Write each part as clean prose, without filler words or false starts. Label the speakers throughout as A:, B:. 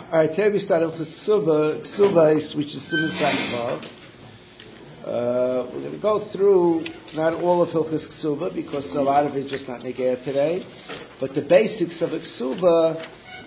A: All right, today we start with Ksubais, which is Siman Zayin Vav. We're going to go through not all of Hilchos Ksuba because a lot of it is just not Negeh today, but the basics of a Ksuba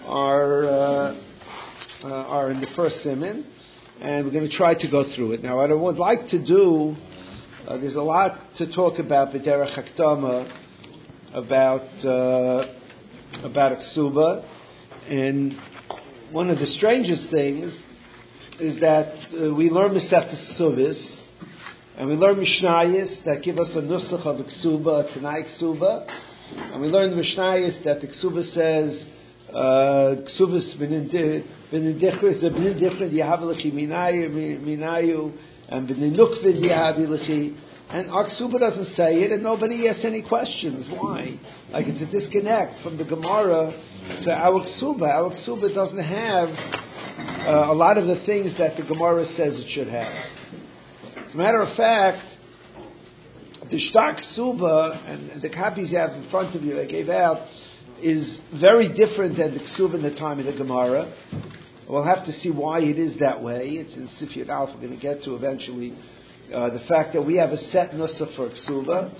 A: are in the first Siman, and we're going to try to go through it. Now, what I would like to do, there's a lot to talk about B'derech Hakdama about a Ksuba, and one of the strangest things is that we learn Masechtas Ksubis, and we learn Mishnayos that give us a nusach of a Ksuba, a Tanai Ksuba, and we learn the Mishnayos that the Ksuba says, Ksubis b'nin dichrit yahavelechi minayu, and b'nin nukvid yahavelechi, and our Ksuba doesn't say it, and nobody asks any questions. Why? Like it's a disconnect from the Gemara to our Ksuba. Our Ksuba doesn't have a lot of the things that the Gemara says it should have. As a matter of fact, the Shtar Ksuba, and the copies you have in front of you I gave out, is very different than the Ksuba in the time of the Gemara. We'll have to see why it is that way. It's in Sifyat Alf, we're going to get to eventually. The fact that we have a set nusach for Ksuba.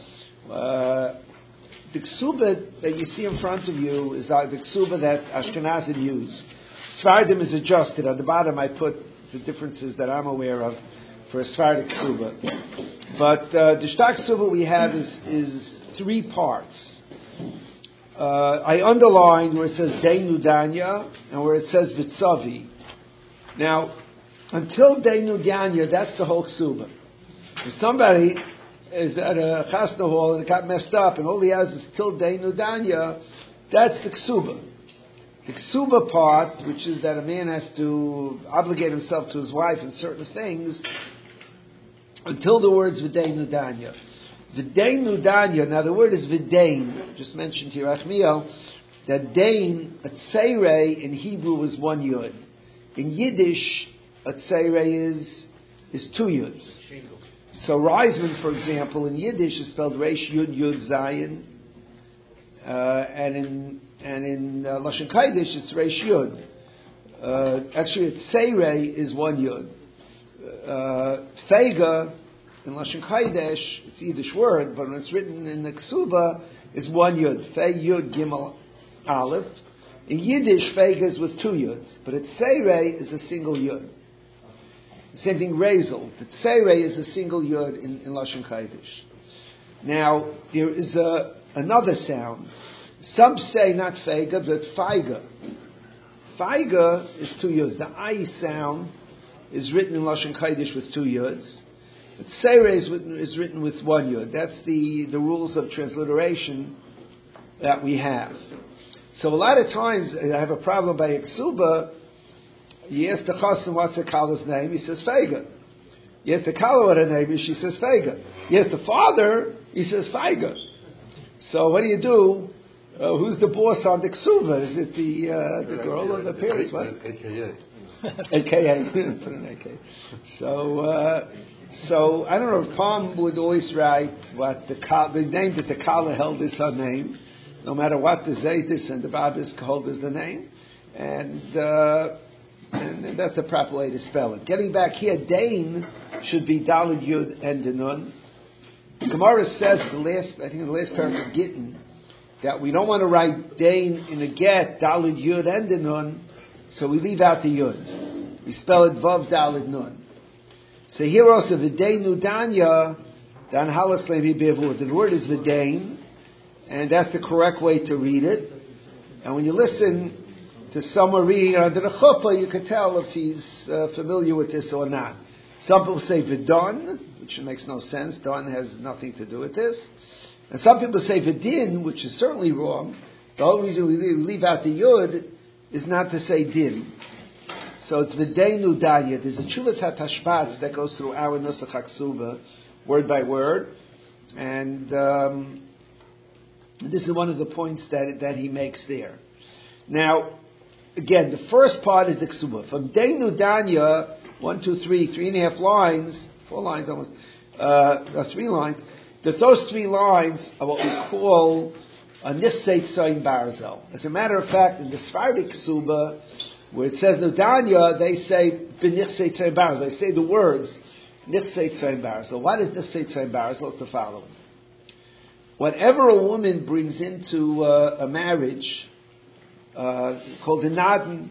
A: The Ksuba that you see in front of you is the Ksuba that Ashkenazim use. Sfardim is adjusted. On the bottom I put the differences that I'm aware of for a Sfardic Ksuba. But the Shtar Ksuba we have is three parts. I underlined where it says Deinu Danya and where it says Vitzavi. Now, until Deinu Danya, that's the whole Ksuba. If somebody is at a chasna hall and it got messed up and all he has is till Deinu Danya, that's the Ksuba. The Ksuba part, which is that a man has to obligate himself to his wife in certain things, until the words V'deinu Danya. V'deinu Danya, now the word is V'dein, just mentioned here, Achmiel, that Dain, a Tseirei in Hebrew is one Yud. In Yiddish, a Tseirei is two Yuds. So Reisman, for example, in Yiddish is spelled Reish Yud Yud Zayin, and in Lashon Kodesh it's Reish Yud. Actually, it's Seirei is one Yud. Feiga in Lashon Kodesh, it's a Yiddish word, but when it's written in the Ksuba, is one Yud. Fei Yud Gimel Aleph. In Yiddish, Feiga is with two Yuds, but it's Seirei is a single Yud. Same thing, Rezel. The Tseirei is a single Yud in Lashon Kodesh. Now, there is another sound. Some say not Feiga, but Feiga. Feiga is two Yuds. The I sound is written in Lashon Kodesh with two Yuds. The Tseirei is written with one Yud. That's the rules of transliteration that we have. So a lot of times, I have a problem by Ksuba. You ask the chassan what's the Kala's name, he says Feiga. You ask the Kala what her name is, she says Feiga. You ask the father, he says Feiga. So what do? Who's the boss on the Ksuba? Is it the girl or the parents? What? AKA. AKA. Put an AKA. So I don't know if Palm would always write what the name that the Kala held is her name, no matter what the Zaytis and the Babis hold is the name. And that's the proper way to spell it. Getting back here, Dain should be Dalid Yud and Nun. The Gemara says the last paragraph of Gittin that we don't want to write Dain in a get Dalid Yud and Nun, so we leave out the Yud. We spell it Vav Dalid Nun. So here also V'deinu Danya Dan Halas Levi Bevur. The word is V'dein, and that's the correct way to read it. And when you listen to someone reading under the chuppah, you can tell if he's familiar with this or not. Some people say V'don, which makes no sense. Don has nothing to do with this. And some people say V'din, which is certainly wrong. The whole reason we leave out the Yud is not to say Din. So it's V'deinu Danya. There's a Chuvas HaTashbaz that goes through our Nusach HaKsuba, word by word. And this is one of the points that he makes there. Now, again, the first part is the Ksuba. From Deinu Danya, 1, 2, 3, 3.5 lines, 4 lines almost, 3 lines. Those 3 lines are what we call a Nifseit Soin Barzel. As a matter of fact, in the Sephardic Ksuba, Where it says Nudanya, they say b'nichsei tzayin barzal. They say the words nichsei tzayin barzal. What is nichsei tzayin barzal? It's the following: whatever a woman brings into a marriage, called the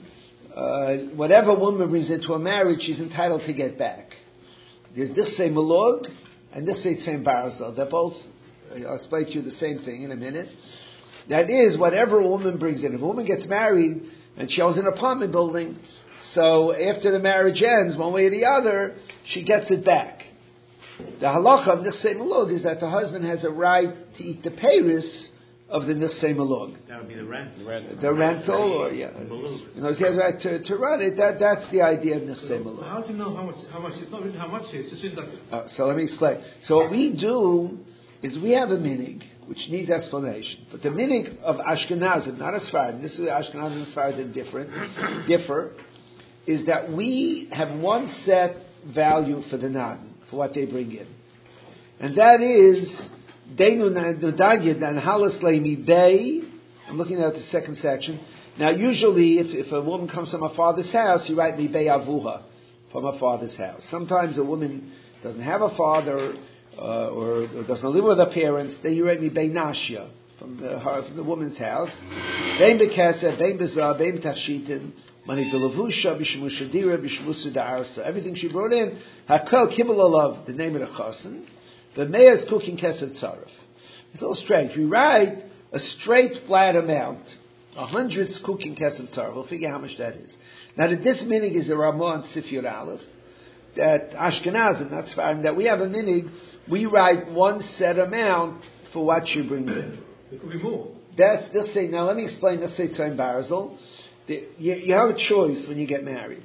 A: nadan, whatever a woman brings into a marriage, she's entitled to get back. There's nichsei malog and nichsei tzayin barzal. They're both. I'll explain to you the same thing in a minute. That is, whatever a woman brings in. If a woman gets married and she owns an apartment building, so after the marriage ends, one way or the other, she gets it back. The halacha of nichsei malug is that the husband has a right to eat the peiros of the nichsei malug.
B: That would be the rent.
A: The rental, or yeah, he has a right to run it. That's the idea of nichsei malug.
C: How do you know how much? It's not written how much here. It's just in that.
A: So let me explain. So what we do is we have a minig which needs explanation. But the minig of Ashkenazim, not a Sfardim, this is where Ashkenazim and Sfardim differ, is that we have one set value for the nadan, for what they bring in. And that is, Deinu Nudagid and Halas Leimi Bay. I'm looking at the second section. Now usually if a woman comes from her father's house, you write Mi Bay Avuha, from her father's house. Sometimes a woman doesn't have a father, or doesn't live with her parents, then you write me Bein Nashya, from the woman's house. Bein Bekesef, Bein Bezah, Bein Tachshitin, Mani Delavusha, Bishmusha Dira, Bishmusu Da'arsa. Everything she brought in, Hakel Kibbal Alav, the name of the Chassan, the Meya's cooking Kesef Tzaref. It's a little strange. We write a straight flat amount, 100 cooking Kesef Tzaref. We'll figure how much that is. Now, this minig is a Ramah on Sifyur Aleph, that Ashkenazim, that's fine, that we have a minig, we write one set amount for what she brings in.
C: It could be more.
A: They'll say, now let me explain, let's say Tzayin Barzal. You have a choice when you get married.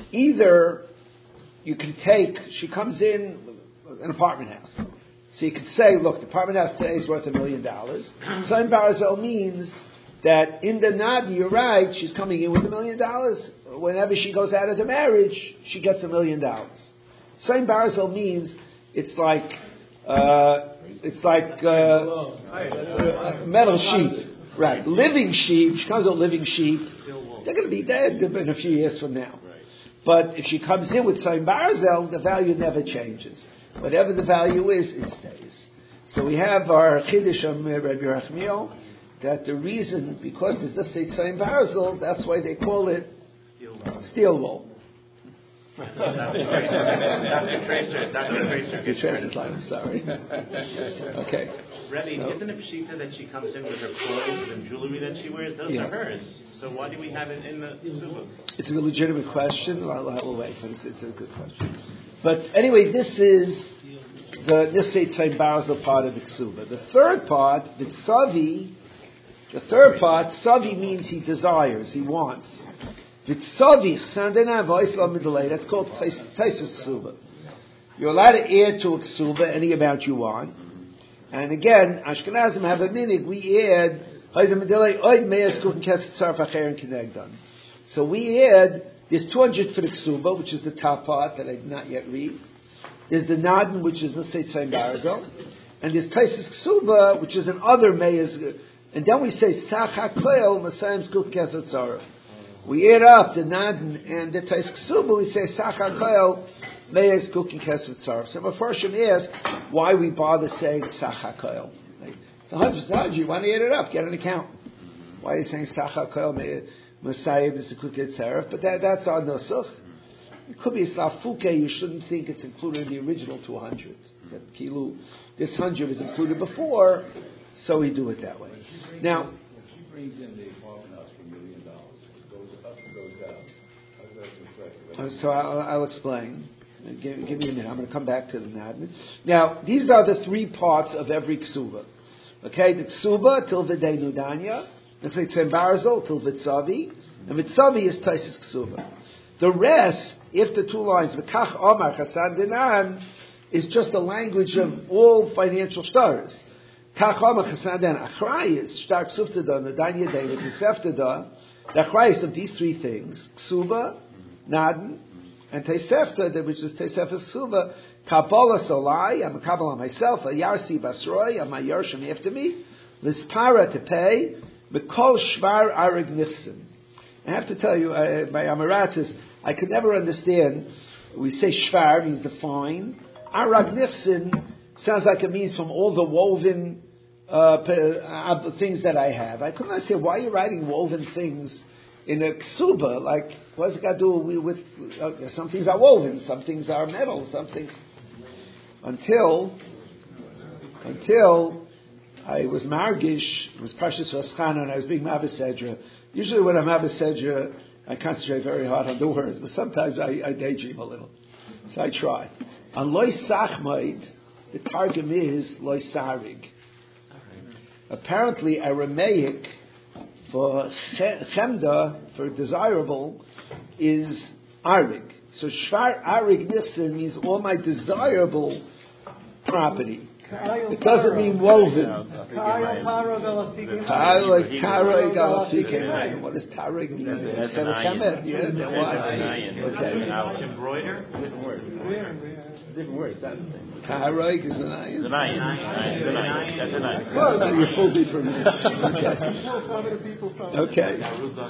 A: Either you can she comes in an apartment house. So you could say, look, the apartment house today is worth $1 million. Tzayin Barzal means that in the Nadi, you're right, she's coming in with $1 million. Whenever she goes out of the marriage, she gets $1 million. Tzayin Barzal means it's like metal sheep, right? Living sheep. She comes with living sheep. They're going to be dead in a few years from now. But if she comes in with Tzayin Barzal, the value never changes. Whatever the value is, it stays. So we have our Chiddush of Rabbi Rachmiel, that the reason, because there's this Tzayin Barzal, that's why they call it steel wool.
B: Dr. Tracer.
A: I'm sorry. Okay.
B: Rebbe, isn't it pshita that she comes in with her clothes and jewelry that she wears? Those are hers. So why do we have it in the ksuba?
A: It's a legitimate question. We'll wait, but it's a good question. But anyway, this is the Nichsei Tzayin Barzal part of the ksuba. The third part, Vitzavi, Savi means he desires, he wants. Vitzavi, that's called Taisus Ksuba. You're allowed to add to a ksuba any amount you want. And again, Ashkenazim have a minig, we add, so we add, there's 200 for the ksuba, which is the top part that I did not yet read. There's the nadan, which is Nichsei Tzayin Barzal. And there's Taisus Ksuba, which is an other meyas. And then we say, Sach HaKleil, Masayim Skuk Kesef Tzaref. We add up the nadan and the Taisus Ksuba, we say, Sach HaKleil, Meyas Cooking Kesef Tzaref. So Mefarshim ask why we bother saying Sach HaKleil. It's 100, you want to add it up, get an account. Why are you saying Sach HaKleil, Masayim is a Cooking Tzaref? But that's our Nusach. It could be a Slafuke, you shouldn't think it's included in the original 200. That Kilu, this 100 is included before, so we do it that way. Now,
D: when she brings in the apartment house for $1 million, it goes up and goes down. How does that reflect?
A: So I'll explain. Give me a minute. I'm going to come back to the Nadin. Now, these are the three parts of every ksuba. Okay, the ksuba till v'dei nudanya, let's say Tzayin Barzal till vitzavi, and vitzavi is Taisus Ksuba. The rest, if the two lines, v'kach omar chasan dinan, is just the language of all financial stars. Kach omar chasan dinan, achrayis, shtar ksuftada, nadanya deva, teseftada, the achrayis of these three things, ksuba, nadan, and tesefta, which is tesefta ksuba, kabbalah solai, I'm a kabbalah myself, a yarsi basroi, I'm a yarshim after me, lispara to pay, mikol shvar arig nifsim. I have to tell you, by Amaratis, I could never understand. We say shvar means the fine. Arag nifsin sounds like it means from all the woven things that I have. I couldn't understand why you're writing woven things in a ksuba. Like, what's it got to do with some things are woven, some things are metal, some things. Until I was margish, it was Parshas Vaschana, and I was being Mavisedra. Usually when I'm Mavisedra, I concentrate very hard on the words, but sometimes I daydream a little. So I try. On Loi Sachmaid, the targum is Loi Sarig. Apparently Aramaic for chemda, for desirable, is arig. So shvar arig nichsen means all my desirable property. It doesn't mean woven. What does tarig mean?
B: That's an
A: chemed. Yeah,
B: why? Embroider?
D: Different words.
A: Tarig is an ayin.
B: It's an ayin. That's an ayin.
A: Well, you're full different. Okay.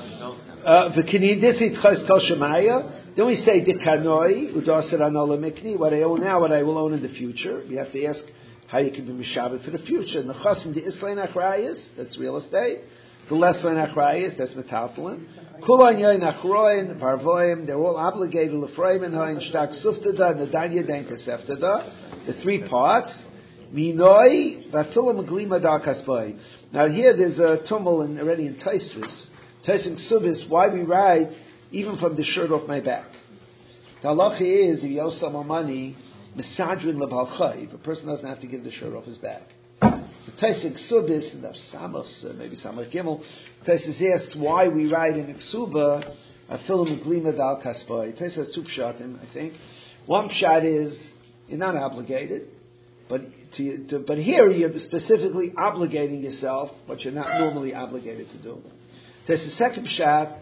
A: Then we say dekanoi udaser anola mikni. What I own now, what I will own in the future. We have to ask how you can be mishabed for the future. And the chasim the islein achrayis, that's real estate. The leslein achrayis, that's metaltalin. Kulan yoin achroin varvoim. They're all obligated lefreim and hoin shtak suftada nadanya denka seftada. The three parts. Minoi vafilam glima darkasbay. Now here there's a tumult already in Tosfos. Tosfos Subis. Why we write even from the shirt off my back. The halacha is if you owe someone money. Misadrin lebal chayv. A person doesn't have to give the shirt off his back. So Tosfos Subis and Samos, maybe Samach Gimel. Tosfos asks why we write in Ksuba afilim glima dal kasbay. Tosfos has two pshatim, I think. One pshat is you're not obligated, but here you're specifically obligating yourself what you're not normally obligated to do. There's the second pshat.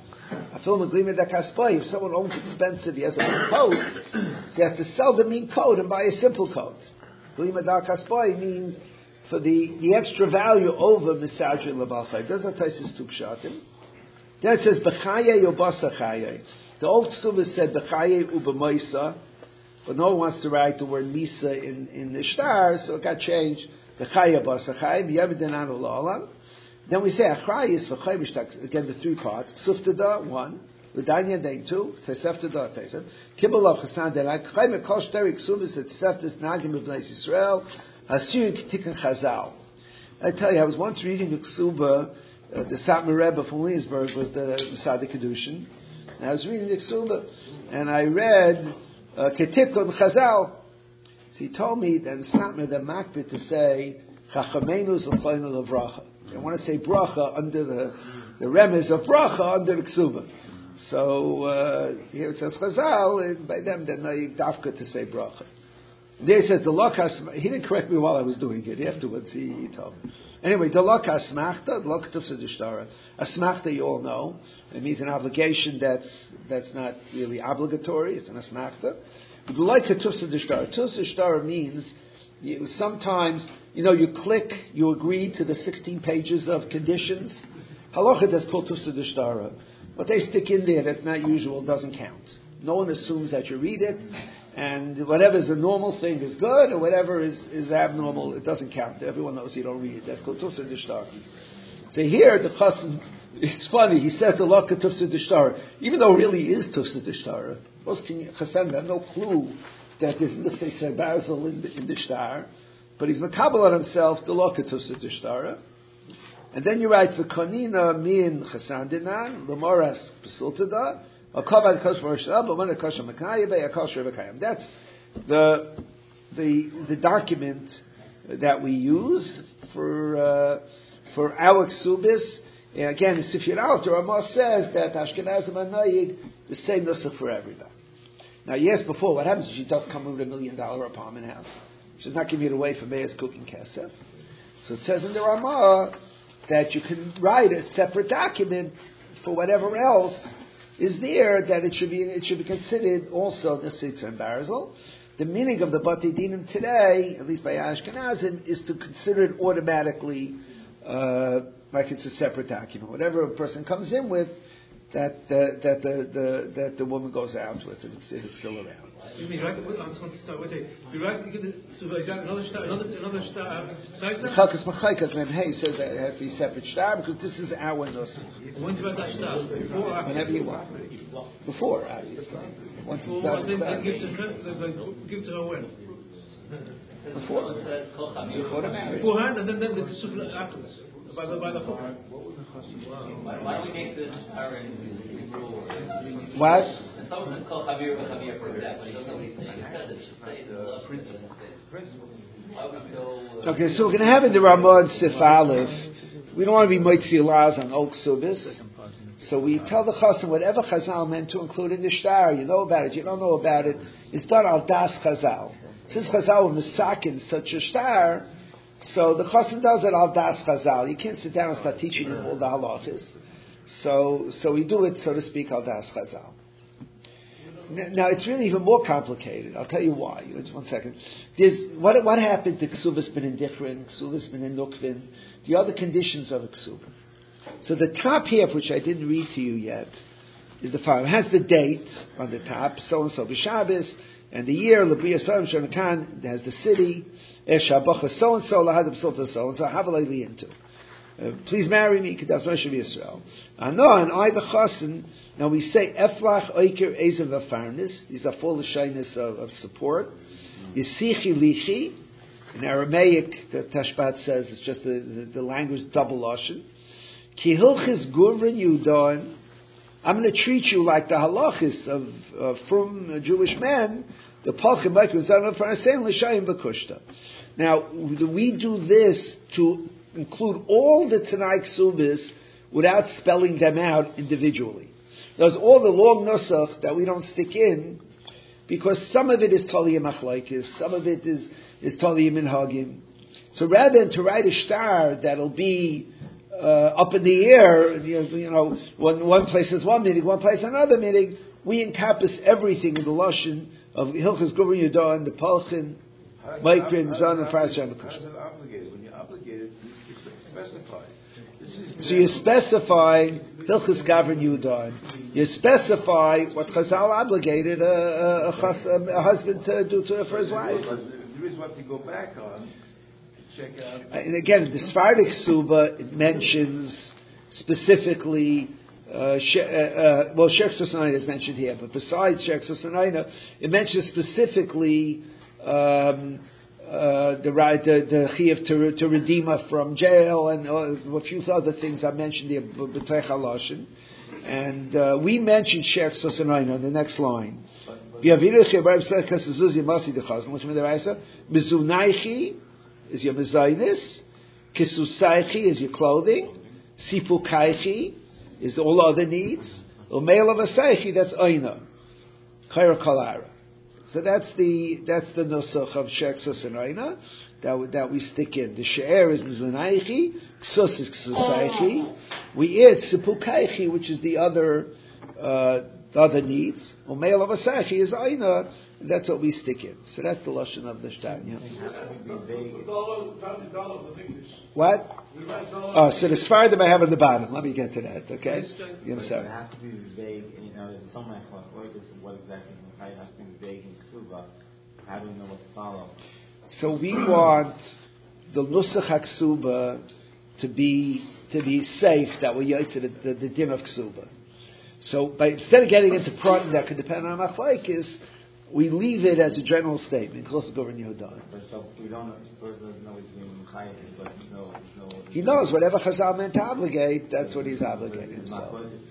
A: If someone owns expensive, he has a mean coat, so he has to sell the mean coat and buy a simple coat. Glima dal kasbay means for the extra value over misajri lebalchay. Those are Tosfos two pshatim. Then it says b'chaye yobasa chaye. The old Ksubah said b'chaye u'b'moisa, but no one wants to write the word misa in the shtar, so it got changed. B'chaye yobasa chaye v'yevidan anu la'olam. Then we say achrayis for chayvishtak, again the three parts. Ksuftada, one. Udanya day two. Teseftada, tesef. Kibbalav chasan delak. Chayme kol shteri ksubis et teseftas nagim b'bnei Yisrael. Hasir k'tikan chazal. I tell you, I was once reading the ksuba, the Satmar Rebbe from Williamsburg was the Masada Kedushin. And I was reading the ksuba, and I read k'tikun chazal. So he told me that in Satmar the makbid to say chachamenu z'chaynu levracha. I want to say bracha under the remez of bracha under the ksuba. So here it says chazal, and by them they're not dafka to say bracha. There it says the lokas. He didn't correct me while I was doing it. Afterwards he told me. Anyway, the lokas smachta, the lokas tufsa a smachta you all know. It means an obligation that's not really obligatory. It's an asmachta. The like tufsa d'shtara. Tufsa d'shtara means sometimes, you click, you agree to the 16 pages of conditions. Halacha that's called tufsa d'shtara. What they stick in there that's not usual doesn't count. No one assumes that you read it, and whatever is a normal thing is good, or whatever is abnormal, it doesn't count. Everyone knows you don't read it. That's called tufsa d'shtara. So here, the chassan, it's funny, he said the laka tufsa d'shtara, even though it really is tufsa d'shtara. Most chassan have no clue that there's the Sefer Basil in the shtar, but he's makabel on himself the lokatus of the shtara. And then you write v'konina min chasan dinan l'moras pesultada akavad kosh v'rishal but when a kosh makayim a kosh revakayim. That's the document that we use for our ksubis. And again, Sifir Aleph, the Ramah says that Ashkenazim and Nayig the same nusach for everybody. Now, yes, before, what happens if she does come with $1 million apartment house? She's not giving it away for Meir's cooking kesef. So it says in the Ramah that you can write a separate document for whatever else is there, that it should be considered also the Sitz and Barzil. The meaning of the Bati Dinim today, at least by Ashkenazim, is to consider it automatically like it's a separate document. Whatever a person comes in with, that the woman goes out with, and it's still around.
C: You mean right? I'm sorry. Wait. You right? You give the another star.
A: Chakas Machaika Glen Hay says that it has to be separate star because this is our nusach.
C: When do you write that star? Before or after?
A: Whenever you want. Before, obviously. Once it's done, it's done.
C: Give to her when?
A: Before the marriage.
C: Beforehand, and then the sukkah afterwards. By the hook.
E: Why do we make this current rule?
A: What?
E: Someone is called Javier for example. He doesn't know what he's saying. He says it should say the principle. Why are we so?
A: Okay, so we're going to have in the Ramad Sif Aleph. We don't want to be Moitzi Laz on Oak Subis. So we tell the Chasam whatever Chazal meant to include in the shtar. You know about it. You don't know about it. It's done al das Chazal. Since Chazal was misakin such a shtar, so the Chasam does it al das Chazal. You can't sit down and start teaching him all the halachas. So we do it, so to speak, al das Chazal. Now it's really even more complicated. I'll tell you why. Just 1 second. There's what happened to Ksubas bin indifferent, Ksubas bin nukvin, the other conditions of a Ksuba. So the top here, which I didn't read to you yet, is the following. It has the date on the top, so and so b'Shabbos, and the year L'Briya Salam Shanakan has the city, Eshabacha so and so, Lahad B'Sulta so and so, Havalei Liintu. Please marry me, Kedas Moshe Yisrael. Ano and I the Chasen. Now we say Eflach Oiker Ezev Afarnis. These are full of shyness of support. Yisichi Lichi. In Aramaic, the Tashbat says it's just the language double lashon. Ki Hilchis Gurvin Yudon. I'm going to treat you like the halachis of from Jewish men. The Palchim Meikim Zanon Farnasein L'Shayim B'Kushta. Now we do this to include all the Tanai Ksubis without spelling them out individually. There's all the long nusach that we don't stick in because some of it is Taliyah Machlaikis, some of it is Taliyah Minhagim. So rather than to write a shtar that'll be up in the air, you know, one place is one meaning, one place another meaning, we encompass everything in the lashon of Hilchas Gurvin Yudah and the Palchin, Maikrin, Zan, and Faras Shem B'Kushta.
D: How is it obligated? When you're obligated, you specify.
A: So you specify Hilchas Gavrin Yudah. You specify what Chazal obligated a husband to do for his wife.
D: But there is what to go back on to check out.
A: And again, the Sephardic Suba it mentions specifically. Shek Sosanina is mentioned here, but besides Shek Sosanina, it mentions specifically the chiyuv to redeem her from jail and a few other things I mentioned here, b'tech haloshin. And we mentioned Shek Sosanina on the next line. Mizunaichi is your mezainis, kisusaichi is your clothing, sipukaichi is all other needs, umeil of asaichi that's oina, chayra kalara. So that's the nusach of Shek Sosanina that we stick in. The she'er is mizunaichi, ksus is ksusaichi. We add sipukaichi, which is the other needs. Umeil of asaichi is oina. And that's what we stick in. So that's the lashon of the shtar. Yeah. What? Oh, so the Sfardim I have at the bottom. Let me get to that. Okay. I'm sorry.
F: It has to be vague. Some what exactly? It has to be vague in Ksuba. How do we know what to follow?
A: So we want the nusach haksuba to be safe. That we yaitz the din of ksuba. So instead of getting into pratim that could depend on machlokes, we leave it as a general statement. Close to Gurvin Yehuda.
F: So we don't know. First doesn't know he's being chayiv, but
A: he knows whatever Chazal meant to obligate. That's what he's obligated himself.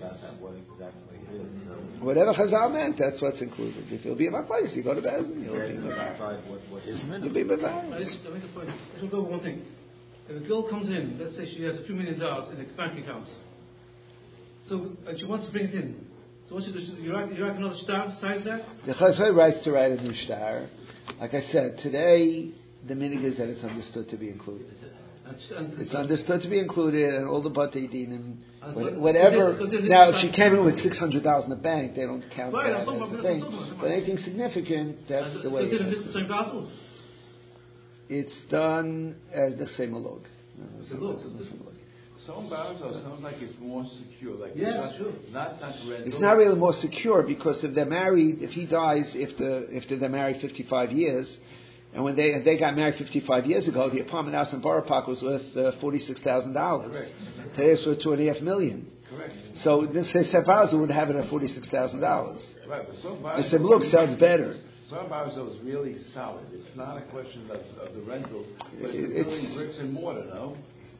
A: Whatever Chazal meant, that's what's included. If he'll be a machlokes, you go to Bezdin. You'll be mevar. You'll be mevar.
C: I just make a point. I just go over one thing. If a girl comes in, let's say she has a few $1 million in a bank account, so and she wants to bring it in. So what should you write another shtar besides that?
A: The Chazal writes to write a new shtar. Like I said, today the minig is that it's understood to be included. It's understood to be incled, and all the Batei Dinim, whatever. Now, if she came in with $600,000 in the bank, they don't count that as a thing. But anything significant, that's the way.
C: Is it in the same parcel?
A: It's done as the same log.
D: Some Barzo sounds like it's more secure. Like not rental.
A: It's not really more secure because if they're married, if he dies, if they're married 55 years, and when they got married 55 years ago, the apartment house in Borough Park was worth $46,000. Today it's worth $2.5 million.
D: Correct.
A: So this Barzo would have it at $46,000.
D: Right, but some
A: They said, look, sounds better.
D: Some Barzo is really solid. It's not a question of the rental, but it's bricks and mortar, no?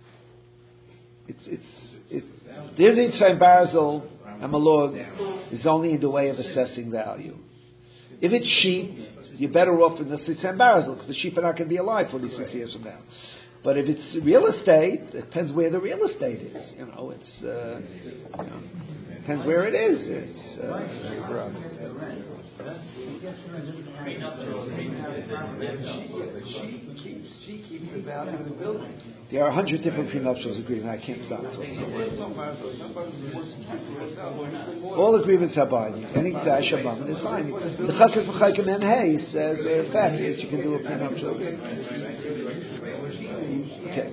A: The Yizid Chaim Barzel and Malog is only in the way of assessing value. If it's sheep, you're better off in the Yizid Chaim Barzel because the sheep are not going to be alive 46 years from now. But if it's real estate, it depends where the real estate is. Depends where it is.
D: She keeps the value of the building.
A: There are 100 different prenuptials agreements. I can't stop talking. All agreements are binding. Any Zash Shabbat is binding. The Chakas B'Chaykim Memhei says, in fact, that you can do a prenuptial agreement. Okay.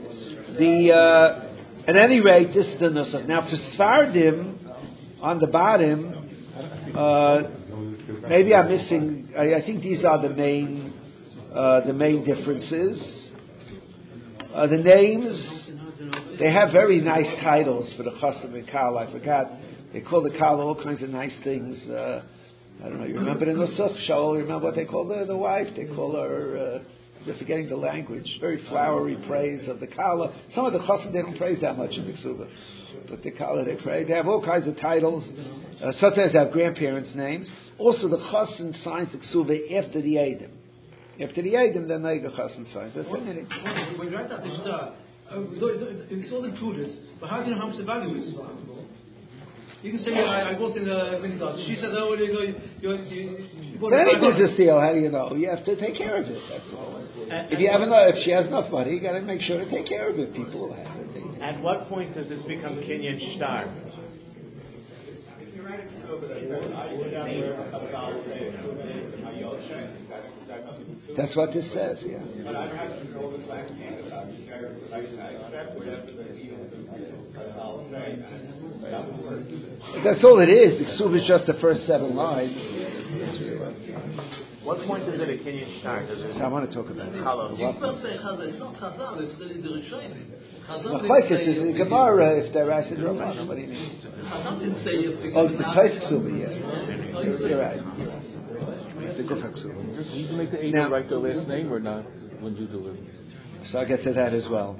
A: At any rate, this is the nusach. Now, for Sfardim, on the bottom, maybe I'm missing. I think these are the main differences. The names, they have very nice titles for the Chasam and Kal. I forgot. They call the Kal all kinds of nice things. I don't know. You remember the Nusach? Shaul, you remember what they call the wife? They call her. They're forgetting the language. Very flowery praise of the Kala. Some of the Chasam they don't praise that much in the Ksuba, but the Kala they praise. They have all kinds of titles. Sometimes they have grandparents' names. Also, the Chasam signs the Ksuba after the Eidim. After the Eidim, then they go Chasam signs. That's
C: when you write out the star, it's all included. But how do you know how much the value is? You can say, I bought in the Vintage. She said, oh, you bought
A: any business deal, how do you know? You have to take care of it, that's all. If she has enough money, you got to make sure to take care of it. People will have it.
B: At what point does this become Kinyan Shtar?
A: That's what this says, yeah. That's all it is. The Ksuv is just the first 7 lines.
B: What point is it a Kinyan Shtar?
A: So I want to talk about it.
C: You can't say Chazal. It's not Chazal. It's really the Rishonim.
A: Machlekes is the Gemara if they're Rasid Rabbanan. What do you mean?
C: Chazal didn't say if the
A: Tais Ksuv, yeah. You're right. The Guf HaKsuv.
G: You can make the Eidim write their last name or not when you do it.
A: So I'll get to that as well.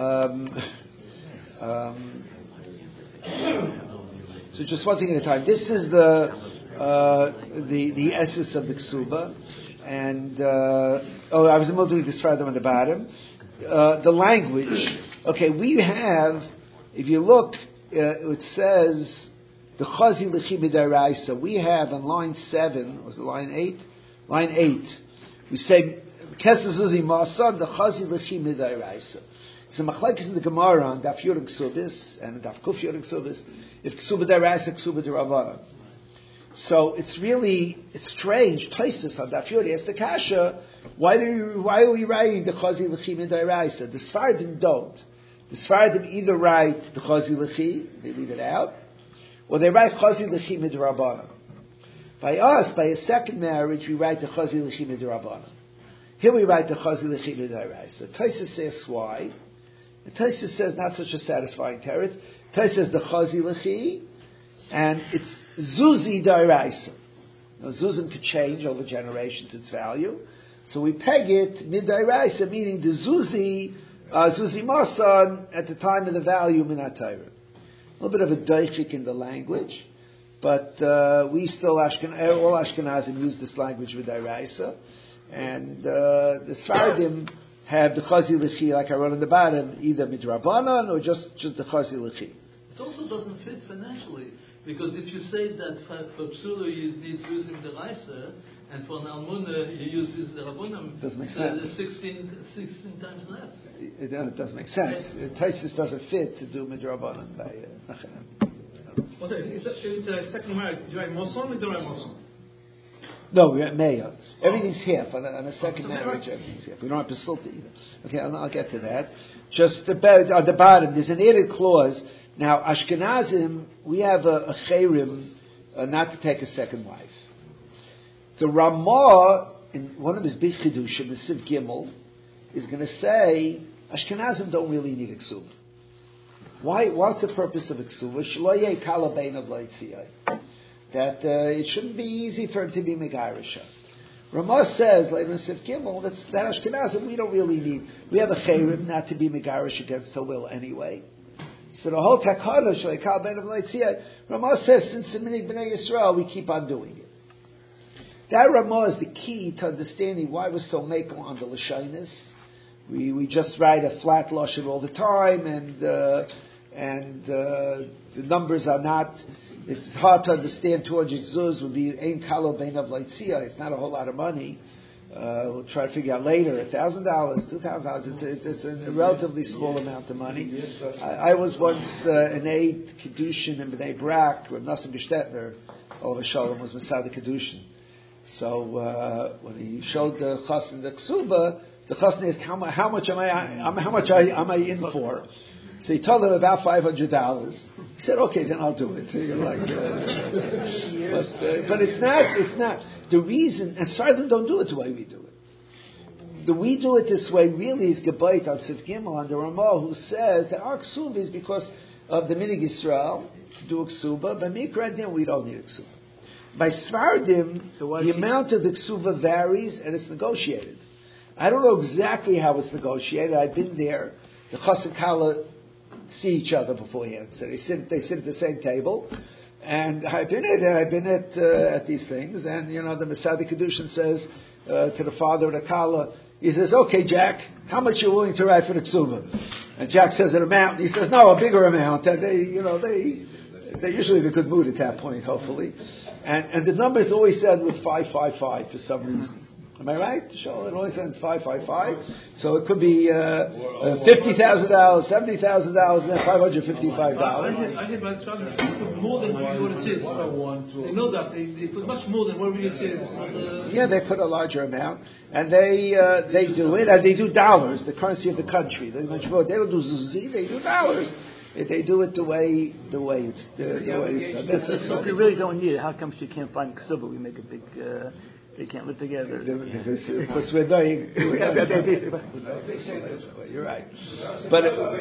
A: So just one thing at a time. This is the essence of the Ksuba, and I was able to do this further on the bottom. The language. Okay, we have. If you look, it says the Chazi L'chi B'Daraisa. We have on line 7. Was it line 8? Line 8. We say Kesser Zuzi Ma'asad the Chazi L'chi B'Daraisa. So Machlekes in the Gemara on Daf Yud Ksubis and Daf Kuf Yud Ksubis. If Ksuba Daraisa, Ksuba D'Rabbanan. So it's strange. Taisus on Daf Yud asks the Kasha, why are we writing the Chazi L'chi B'Daraisa? The Sfardim don't. The Sfardim either write the Chazi L'chi, they leave it out, or they write Chazi L'chi Midrabanan. By us, by a second marriage, we write the Chazi L'chi Midrabanan. Here we write the Chazi L'chi Midrabanan. Taisus says why. And Taisus says not such a satisfying teretz. Taisus says the Chazi L'chi, and it's Zuzi Daraisa. Now, Zuzim could change over generations its value. So we peg it Midraisa, meaning the Zuzi Masan at the time of the value Minat Torah. A little bit of a daichik in the language, but we still all Ashkenazim use this language with Daraisa, and the Sfardim have the Chazi L'chi, like I wrote on the bottom, either Midrabanan or just the Chazi L'chi.
C: It also doesn't fit financially, because if you say that for Psula you need using the Raisa, and for an Almuna you use the Rabbanim,
A: doesn't make sense.
C: 16 times less.
A: It doesn't make sense. Taisus doesn't fit to do Midrabanan by Nachanan.
C: If it's a second marriage, do you write Moson or do you write Moson?
A: No, we're at Meya. Everything's half. On a second marriage, everything's half. We don't have Pesulta either. Okay, I'll get to that. Just on the bottom, there's an added clause. Now, Ashkenazim, we have a cherim not to take a second wife. The Ramah, in one of his big chidushim, the Siv Gimel, is going to say Ashkenazim don't really need a ksuba. Why? What's the purpose of a ksuba? Shloye kalabein of leitziyai. That it shouldn't be easy for him to be megarisha. Ramah says later in Siv Gimel that Ashkenazim we don't really need. We have a cherim not to be megarish against her will anyway. So the whole takana shloye kalabein of leitziyai. Ramah says since the minig b'nei Yisrael we keep on doing it. That Ramah is the key to understanding why we're so makel on the Lashonis. We just write a flat Lashon all the time, and the numbers are not. It's hard to understand. 200 zuz would be ein kalo bein of leitzia. It's not a whole lot of money. We'll try to figure out later. $1,000, $2,000. It's a relatively small amount of money. I was once an aide kedushin in Bnei Brak with Nassim Gestetner. Over Shalom was Masada kedushin. So when he showed the chassan the ksuba, the chassan asked, "How much am I in for?" So he told him about $500. He said, "Okay, then I'll do it." You're like, but it's not the reason. And Sardim don't do it the way we do it. The we do it this way really is gebayit on Siv Gimel on the Ramah, who says that our ksuba is because of the minig Yisrael to do a ksuba. By Mikra Din we don't need a ksuba. By Svardim, the amount of the ksuva varies and it's negotiated. I don't know exactly how it's negotiated. I've been there. The chas and kala see each other beforehand, so they sit at the same table. And I've been at these things, and the Masada Kedushin says to the father of the kala, he says, "Okay, Jack, how much are you willing to write for the ksuva?" And Jack says an amount, and he says, "No, a bigger amount." And they're usually in a good mood at that point, hopefully. And the number is always said with 555 for some reason. Am I right? Sure, it always ends 555. So it could be $50,000, $70,000, and then $555.
C: I hear by the more than what it is. They know that they put much more than what really it is.
A: Yeah, they put a larger amount, and they do it, and they do dollars, the currency of the country. They don't do zuzi, they do dollars. They do it the way it's done.
H: So if you really don't need it, how come she can't find ksuba? We make a big. They can't live together.
A: Because we're dying. You're right. But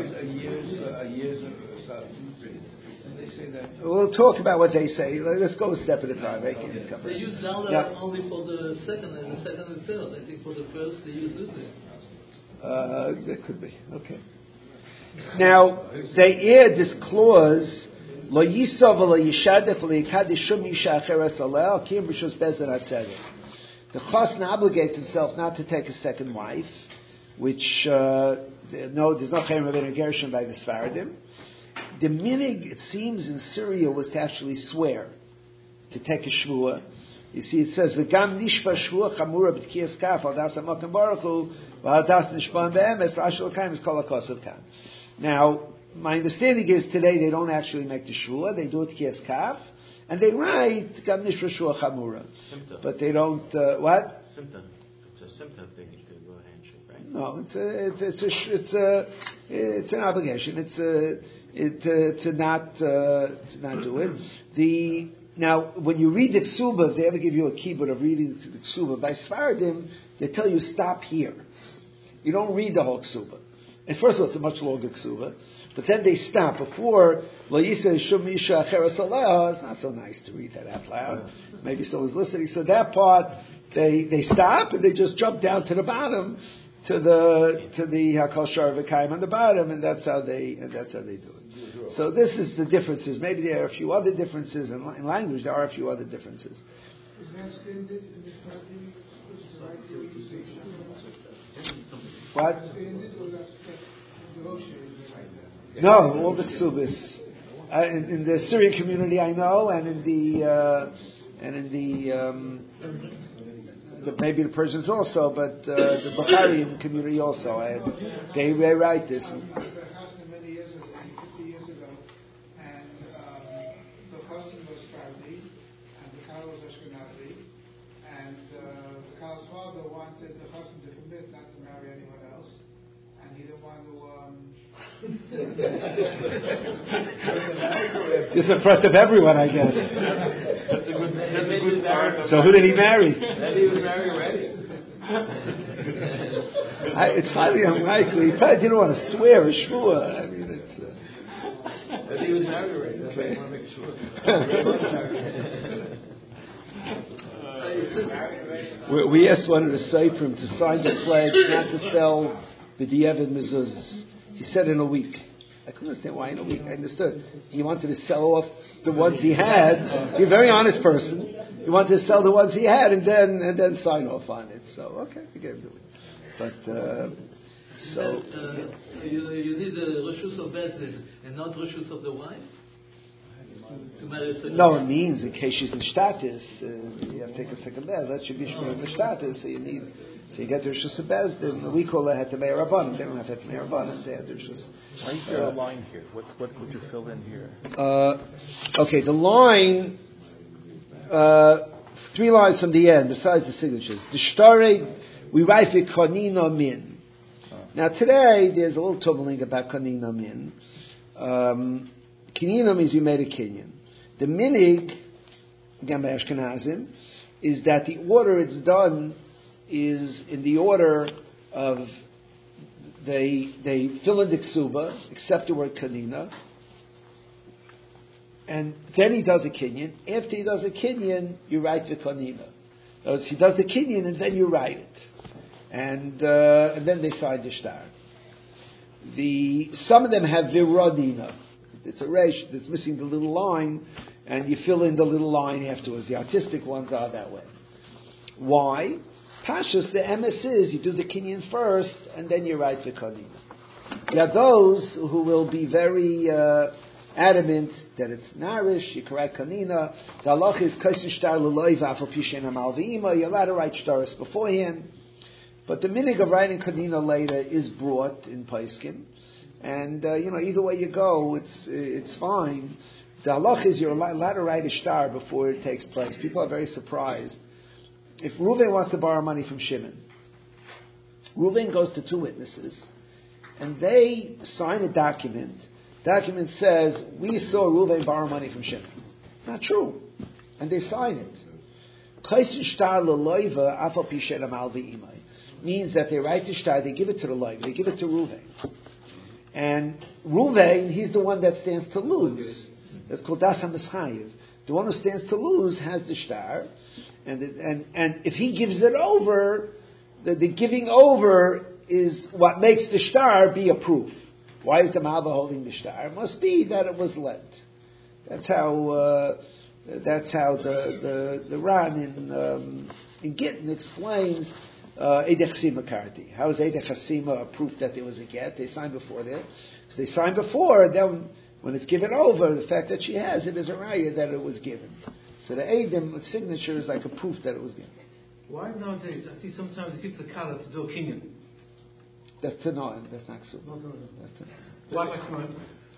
A: we'll talk about what they say. Let's go a step at a time.
I: They use dollar only for the second and the third. I think for the first they use it.
A: That could be. Okay. Now, they add this clause, Lo yisav lo yishadef lo yikadish shum yisha acheres aleh kim b'shus bezdin hatzedek. The chassan obligates himself not to take a second wife, which there's no chayim ben gershon by the Sfaradim. The minig, it seems, in Syria was to actually swear, to take a shvua. You see, it says, "V'gam nishpa shvua chamura b'tkiyas kaf al das hamakim baruch hu v'al das nishpan be'emes l'ashel kaim is kol hakosav kan." Now, my understanding is today they don't actually make the shvua; they do it kiyas kaf, and they write "Gam nishpa shvua chamura," but they don't what?
B: Symptom. It's a symptom thing. You can do a handshake, right?
A: No, it's an obligation. To not do it. Now, when you read the ksuba, if they ever give you a keyboard of reading the ksuba by Sfaradim, they tell you stop here. You don't read the whole ksuba. And first of all, it's a much longer ksuba, but then they stop before Lo Yisa Shum Isha Acheres Aleha. It's not so nice to read that out loud. Maybe someone's listening. So that part they stop and they just jump down to the bottom to the Hakol Shar V'Kaim on the bottom, and that's how they do it. So this is the differences. Maybe there are a few other differences in language. There are a few other differences. What? No, all the ksubis. In the Syrian community, I know, and in the maybe the Persians also, but the Bukharian community also. They write this.
J: And the custom was Fardi, and the cow was Ashkenazi, and
A: This is in front of everyone, I guess.
B: That's a good start.
A: So who did he marry?
B: Maybe he was married already.
A: It's highly unlikely. He probably didn't want to swear a shvua. I mean, it's.
B: Maybe he was married already. That's why I want to make sure.
A: We asked one of the Seifrim to sign the pledge not to sell the Diavad mezuzahs. He said in a week. I couldn't understand why in a week. I understood. He wanted to sell off the ones he had. He's a very honest person. He wanted to sell the ones he had and then sign off on it. So okay, we gave him do it. But
I: you need the reshus of Bezdin and not reshus of the wife to marry such.
A: No, it means in case she's in status, you have to take a second bed. That's your gishma in the status. So you get the reshus of Bezdin. We call it hetemei rabbanim. They don't have hetemei rabbanim. They have the reshus.
G: Why is there a line here? What would you fill in here?
A: Okay, the line. 3 lines from the end, besides the signatures. The shtare, we write for konina min. Now today, there's a little tumbling about konina min. Kinina means you made a kinyan. The minig, again by Ashkenazim, is that the order it's done is in the order of they fill in the ksuba, except the word kanina, and then he does a kinyan. After he does a kinyan, you write the kanina. He does the kinyan and then you write it, and then they sign the shtar. Some of them have viradina. It's a resh that's missing the little line, and you fill in the little line afterwards. The artistic ones are that way. Why? Pashas, the MS is you do the kinyan first, and then you write the kanina. There are those who will be very adamant that it's narish, you correct kanina. The halach is kaisin shtar l'loy v'afal pishen hamal v'ima. You're allowed to write shtaris beforehand. But the minig of writing kanina later is brought in Paiskim. And, either way you go, it's fine. The halach is you're allowed to write a shtar before it takes place. People are very surprised. If Reuven wants to borrow money from Shimon, Reuven goes to 2 witnesses, and they sign a document. Document says, we saw Reuven borrow money from Shimon. It's not true. And they sign it. Means that they write the shtar, they give it to the loiva, they give it to Reuven. And Reuven, he's the one that stands to lose. That's called Das HaMeschayev. The one who stands to lose has the shtar, and if he gives it over, the giving over is what makes the shtar be a proof. Why is the Malva holding the shtar? It must be that it was lent. That's how the Ran in Gittin explains Eidech Chasima Karti. How is Eidech Chasima a proof that there was a get? They signed before there. So they signed before, then when it's given over, the fact that she has it is a raya that it was given. So the Eidim signature is like a proof that it was given.
C: Why nowadays, I see sometimes it gives the kala to do a kinyan.
A: That's Tanoim, that's not Ksuba.
C: Why Tanoim?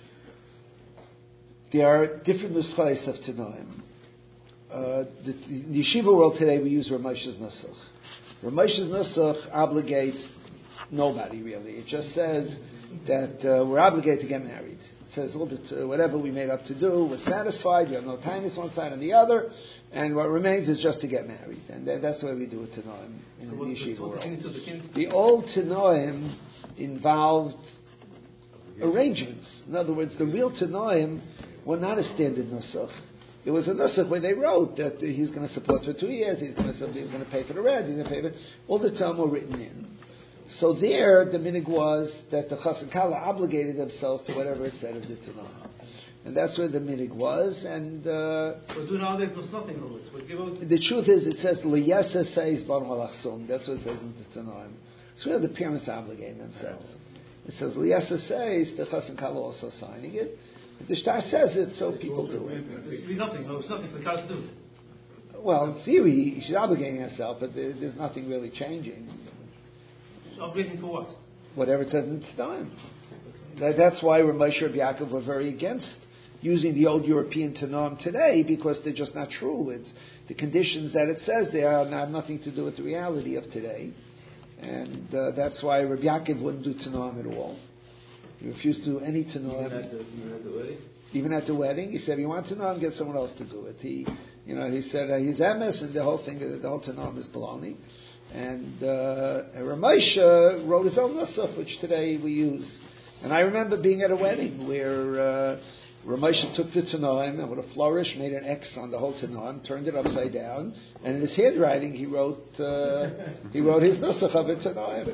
A: There are different nuschais of Tanoim. In the yeshiva world today, we use Ramesh's Nusach. Ramesh's Nusach obligates nobody really. It just says that we're obligated to get married. It says whatever we made up to do, we're satisfied. We have no tinus one side and the other, and what remains is just to get married. And that's the way we do it Tanoim in the yeshiva world. The old Tanoim involved arrangements. In other words, the real Tanoim were not a standard Nusach. It was a nusach where they wrote that he's going to support for 2 years, he's going to pay for the rent, he's going to pay for all the time were written in. So there, the minig was that the chas and kala obligated themselves to whatever it said in the Tanakh, and that's where the minig was. And
C: nowadays there's nothing in it.
A: The truth is, it says liyasa says ban malachsum. That's what it says in the Tanakh. It's where the parents obligating themselves. It says liyasa says the chas and kala also signing it. The shtar says it, so people do it.
C: There's really nothing. No, there's nothing for the cow to do.
A: Well, in theory, she's obligating herself, but there's nothing really changing.
C: Obligating for what?
A: Whatever it says in its time. That's why Ramosha and Yaakov were very against using the old European Tanam today, because they're just not true. It's the conditions that it says there have nothing to do with the reality of today. And that's why Rabbi Yaakov wouldn't do Tanam at all. He refused to do any Tanoim. Even at the wedding, he said, if you want Tanoim, get someone else to do it. He said, he's emes, and the whole Tanoim is baloney. And Ramesha wrote his own nusach, which today we use. And I remember being at a wedding where Ramesha took the Tanoim and with a flourish made an X on the whole Tanoim, turned it upside down, and in his handwriting he wrote his nusach of a Tanoim.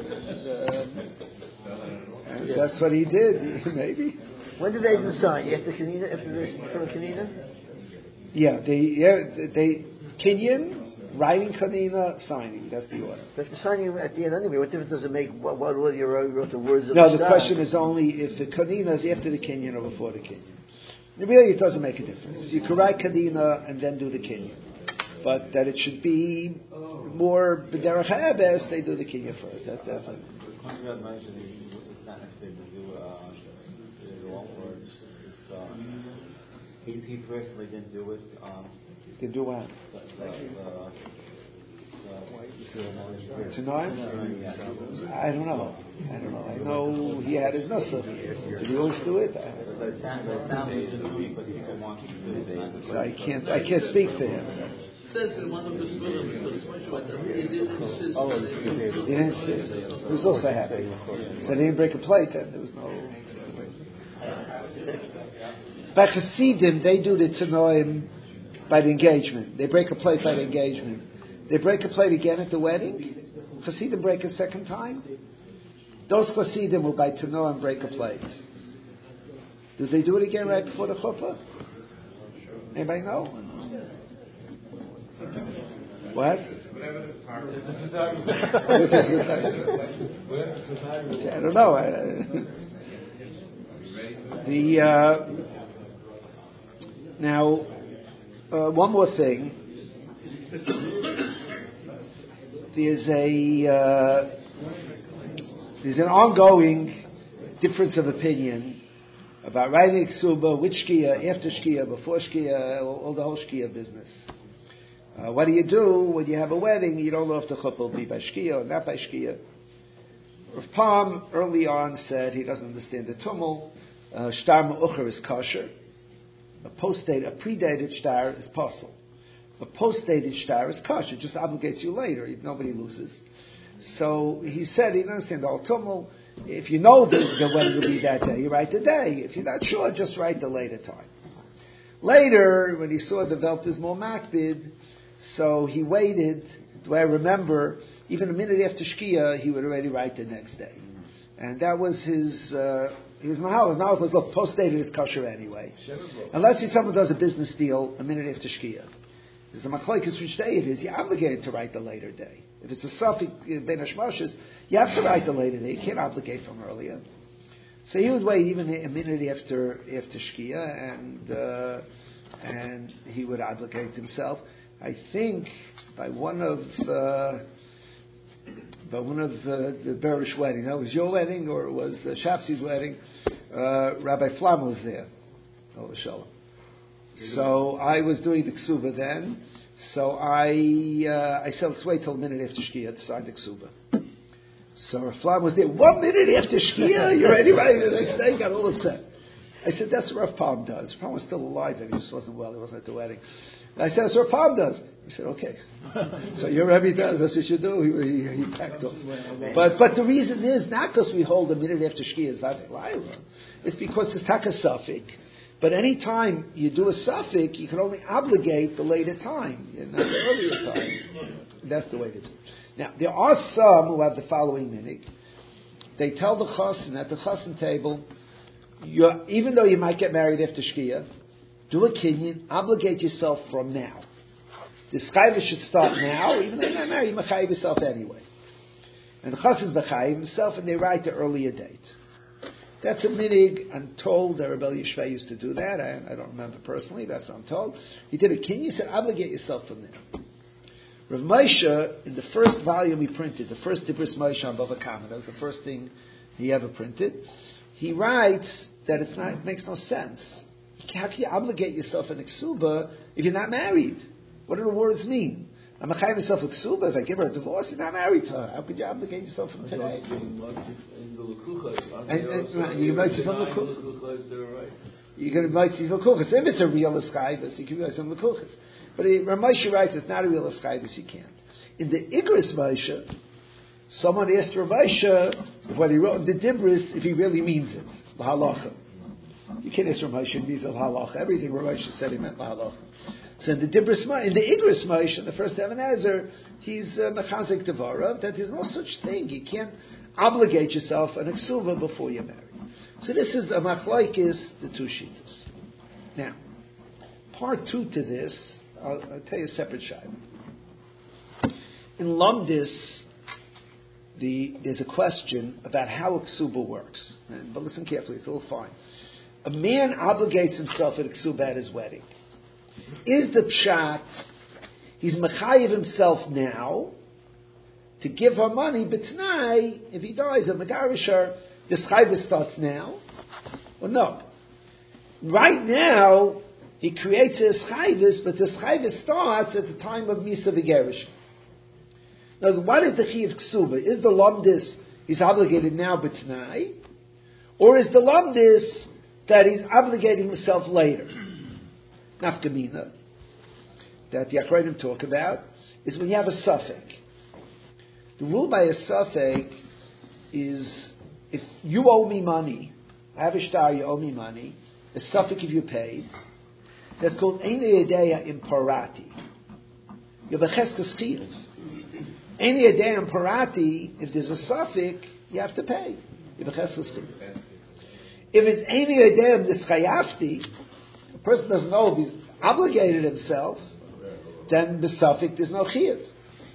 A: And that's what he did, maybe.
J: When did they decide? After Kenina? After this from Kenina?
A: Yeah, they Kinyan, writing Kanina, signing. That's the order.
J: But if the signing at the end anyway, what difference does it make? What order you wrote the words of
A: No,
J: the
A: the question is only if the Kanina is after the Kinyan or before the Kinyan. Really, it doesn't make a difference. You could write Kanina and then do the Kinyan. But that it should be more B'derech HaEbes, they do the Kinyan first. That's it.
F: He personally didn't do it.
A: To do what? Tonight? I don't know. I know he had his nusach. Did he always do it? So I can't speak for him.
I: Says in one of the Spurim, he did insist.
A: He didn't insist. He was also happy. So he didn't break a plate, then there was no. By Chassidim, they do the Tanoim by the engagement. They break a plate by the engagement. They break a plate again at the wedding. Chassidim break a second time. Those Chassidim will by Tanoim break a plate. Do they do it again right before the chuppah? Anybody know? What? I don't know. Now, one more thing. There's an ongoing difference of opinion about writing Ksuba, which Shkia, after Shkia, before Shkia, all the whole Shkia business. What do you do when you have a wedding? You don't know if the chuppah will be by Shkia or not by Shkia. Rav Palm early on said he doesn't understand the tumul. Shtar Ma'ucher is kosher. A predated shtar is possible. A post-dated shtar is kosher. It just obligates you later. Nobody loses. So he said he doesn't understand the whole tumul. If you know the wedding will be that day, you write the day. If you're not sure, just write the later time. Later, when he saw the Velt is more makbid, so he waited. Do I remember? Even a minute after Shkia, he would already write the next day. And that was his mahal. His mahal was, look, post-dated is kosher anyway. Unless someone does a business deal a minute after Shkia. There's a machlokes which day it is. You're obligated to write the later day. If it's a safek ben hashmashas, you have to write the later day. You can't obligate from earlier. So he would wait even a minute after Shkia, and he would obligate himself. I think by one of the Berish wedding. That was your wedding, or it was Shapsi's wedding. Rabbi Flam was there. Oh, Shalom. So I was doing the ksuba then. So I said, let's wait till a minute after Shkia to sign the ksuba. So Rabbi Flam was there. 1 minute after Shkia, you're ready, right? The next day, got all upset. I said, that's what Rav Palm does. Rav Palm was still alive then. He just wasn't well. He wasn't at the wedding. And I said, that's what Rav Palm does. He said, okay. So your Rebbe does. That's what you do. He packed up. But the reason is not because we hold a minute after Shkia is Vadik Laila. It's because it's Taka Safik. But any time you do a Safik, you can only obligate the later time, not the earlier time. That's the way to do it. Now, there are some who have the following minhag. They tell the chassan at the chassan table, even though you might get married after Shkia, do a kinyan, obligate yourself from now. The schayva should start now, even though you're not married, you mechayiv yourself anyway. And the chassan's mechayiv himself, and they write the earlier date. That's a minhag. I'm told that Rebbe Yishvei used to do that. I don't remember personally, that's what I'm told. He did a kinyan, he said, obligate yourself from now. Rav Moshe, in the first volume he printed, the first Dibros Moshe on Bava Kama, that was the first thing he ever printed, he writes that it makes no sense. How can you obligate yourself in a ksuba if you're not married? What do the words mean? I'm a myself a ksuba. If I give her a divorce, you're not married to her. How could you obligate yourself from today? You can mitzvah from Lekuchas. You can mitzvah from Lekuchas. If it's a real eschayvus, you can mitzvah from Lekuchas. But Ramosha writes it's not a real eschayvus, you can't. In the Igros Moshe, someone asked Rav Moshe when he wrote in the Dibris if he really means it, the halacha. You can't ask Rav Moshe if he means the halacha. Everything Rav Moshe said he meant the halacha. So in the Dibris Moshe, in the Igros Moshe, in the first Even Ezer, he's mechazik devarav that there's no such thing. You can't obligate yourself an eksuva before you're married. So this is a machlokes, the two shittas. Now, part two to this, I'll tell you a separate shayla. In Lumdis, there's a question about how a ksuba works. But listen carefully, it's all fine. A man obligates himself at a ksuba at his wedding. Is the pshat, he's mechayiv himself now to give her money, but tonight, if he dies of megarisher, the chayvus starts now? Well, no. Right now, he creates his chayvus, but the chayvus starts at the time of misa v'gerish. Now, what is the chiyuv ksuba? Is the lumdis he's obligated now but tonight? Or is the lumdis that he's obligating himself later? Nafkamina, that the Achronim talk about, is when you have a suffix. The rule by a suffix is, if you owe me money, I have a shtar, you owe me money, a suffix if you paid, that's called Eini Yedeya in Parati. You have a cheskes chiyuv. Any Yedeya in Parati, if there's a suffix, you have to pay. You have a cheskes chiyuv. If it's Eini Yedeya in Nischayafti, a person doesn't know if he's obligated himself, then the suffix there's no chiyuv.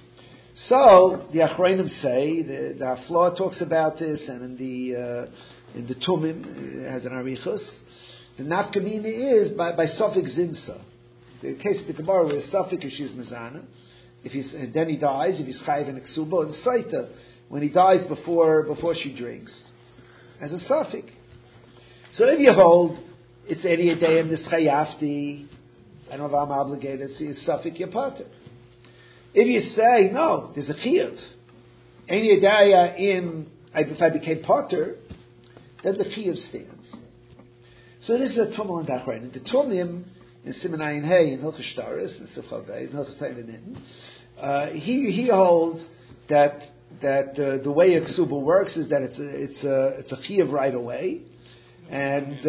A: So the Achronim say, the Haflah talks about this, and in the Tumim it has an arichus. The nafkamina is by suffix zinsa. The case of the Gemara where suffix is she's mezana. And then he dies, if he's chayiv in ksuba and saita, when he dies before she drinks, as a suffix. So if you hold it's any day in this chayafti, I don't know if I'm obligated, so it's suffix yapater. If you say, no, there's a chiyuv, any day if I became potter, then the chiyuv stands. So this is a tumul and dachrein. The tumim in Siman Ayin Hey in Hilchos Shtaris in Sifcha Beis in Hilchos Teivanin, he holds that the way a ksuba works is that it's a chiyuv right away, and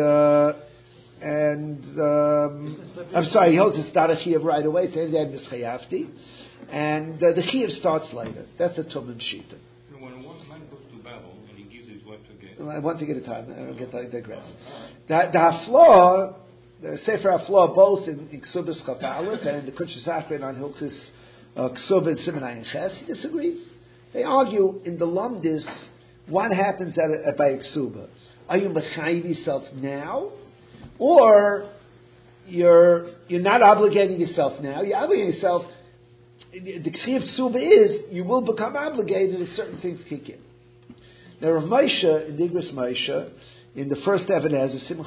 A: I'm sorry, he holds it's not a chiyuv right away. It's any day in this chayafti. And the chiyuv starts later. That's a tumim shita.
K: When one man goes to Babel and he gives his wife to get,
A: I want to get a time. I digress. The Haflah, the Sefer Haflah, both in Ksubas Chaf Aleph and in the Kutzes Achron on Hilchos Ksubah and Siman Ayin Ches, he disagrees. They argue in the Lumdis what happens by a Ksubah. Are you mechayiv yourself now, or you're not obligating yourself now? You're obligating yourself. The Ksiyuv Ksuba is, you will become obligated if certain things kick in. Now Rav Moshe, in the Igros Moshe, in the first Even Ezer, Siman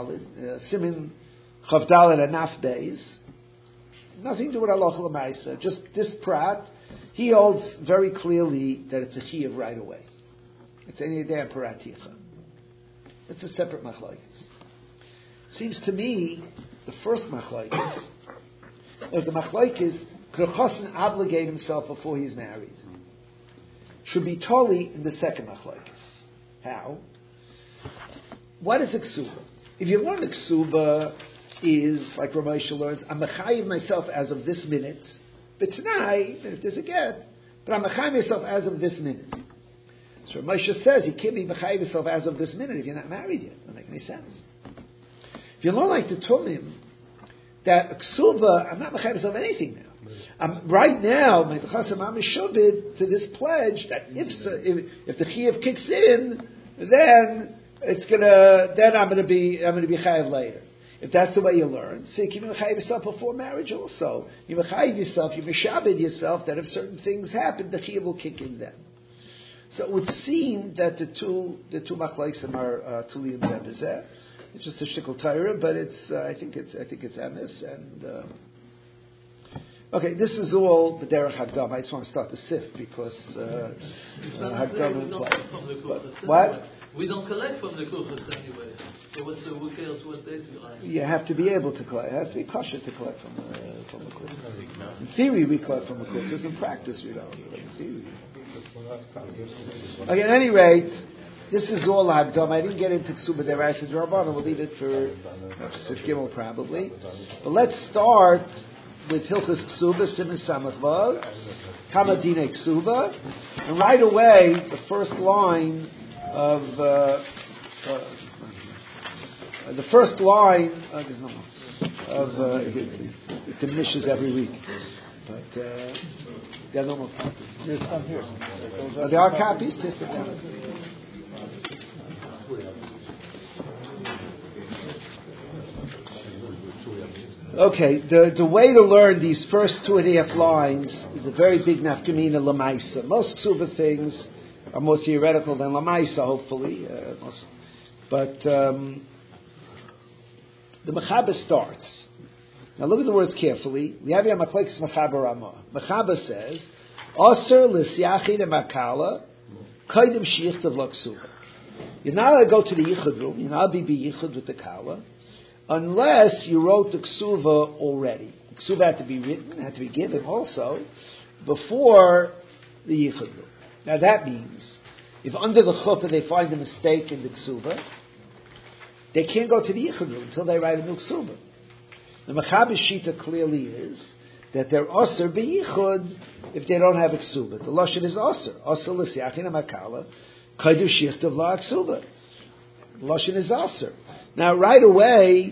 A: Chavdalit Anaf Beis, nothing to do with Halacha L'Maisa, just this prat, he holds very clearly that it's a chiyuv right away. It's any day of paraticha. It's a separate machlokes. Seems to me, the first machlokes, or the machlokes, could a chassan obligate himself before he's married? Should be totally in the second machlokes. How? What is a ksuba? If you learn a ksuba is, like Rav Moshe learns, I'm mechayiv myself as of this minute, but tonight, if there's a get, but I'm mechayiv myself as of this minute. So Rav Moshe says, you can't be mechayiv yourself as of this minute if you're not married yet. Doesn't make any sense. If you learn like the Tumim, that a ksuba, I'm not mechayiv myself anything now. Right now, my Chasam I'm shubid to this pledge that if the chiyuv kicks in, then I'm gonna be chayiv later. If that's the way you learn, so you can mechayiv yourself before marriage also. You mechayiv yourself, you meshabed yourself that if certain things happen, the chiyuv will kick in then. So it would seem that the two machlokes are tuliyim zeh. It's just a shikol Torah, but I think it's emes, Okay, this is all the derech Hagdam. I just want to start the sif because Hagdam implies. What?
I: We don't collect from the kuchas anyway. So who cares what they do?
A: You have to be able to collect. It has to be kosher to collect from the kuchas. In theory, we collect from the kuchas. In practice, we don't. But in theory. Okay, at any rate, this is all Hagdam. I didn't get into Ksuba Deraisa D'Rabbanan. We'll leave it for Sif Gimel probably. But let's start with Hilchas Ksuba, Siman Samach Vav, Kama Dine Ksuba, and right away the first line of it diminishes every week. But there are no more copies. There's some here. There are copies. Kiss them down. Okay, the way to learn these first 2.5 lines is a very big nafkamina lamaisa. Most ksuba things are more theoretical than lamaisa, hopefully. But the Mechaber starts. Now look at the words carefully. We have here Machlekes Mechaber Ramah. Mechaber says, Aser l'syachid emakala kaidim shichtav l'ksuba. You're not allowed to go to the yichud room. You're not allowed to be yichud with the kala, unless you wrote the ksuva already. The ksuva had to be written, had to be given also, before the yichud room. Now that means, if under the chuppah they find a mistake in the ksuva, they can't go to the yichud room until they write a new ksuva. The Mechaber Shita clearly is that they're osir beyichud if they don't have a ksuva. The lashon is osir. Osir l'syachin ha'makala, kaidu shichtav la'aksuva. The lashon is osir. Now, right away,